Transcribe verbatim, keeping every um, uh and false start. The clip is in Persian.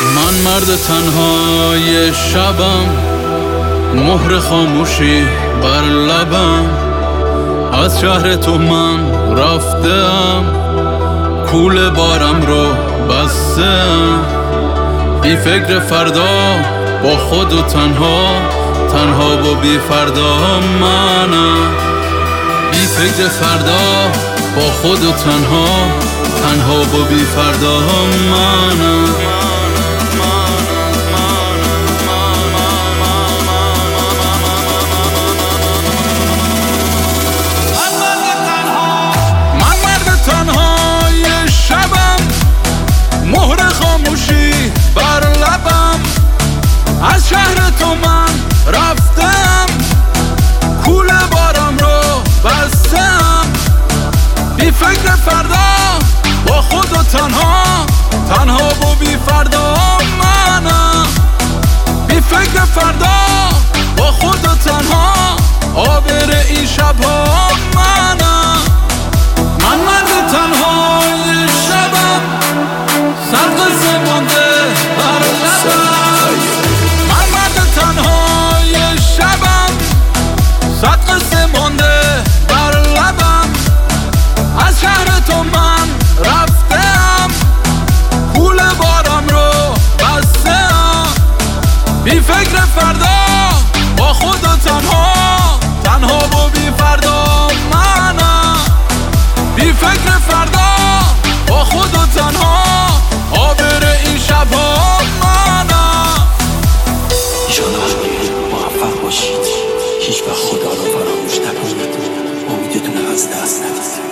من مرد تنهای شبم، مهر خاموشی بر لبم. از شهر تو من رفتم، کوله بارم رو بستم. بی فکر فردا با خود و تنها، تنها با بی فردا منم. بی فکر فردا با خود و تنها، تنها با بی فردا منم. مهر خاموشی بر لبم. از شهر تو من رفتم، کوله بارم رو بستم. بی فکر فردا با خود و تنها، تنها با بی فردا منم. بی فکر فردا با خود و تنها، آبر این شبها منم. من مرد تنهای شبم، سرقصه مانده بر لبم. من مرد تنهای شبم، سرقصه مانده بر لبم. از شهر تو من رفتم، کوله بارم رو بستم. بی فکر فردا با خود و تنها، تنها با بی فردا منم. بی فکر فردا با خود و تنها، آبر این شبها منم. ایشالا موفق باشید، هیچ وقت خدا رو فراموش نکنید، امیدتون از دست ندید.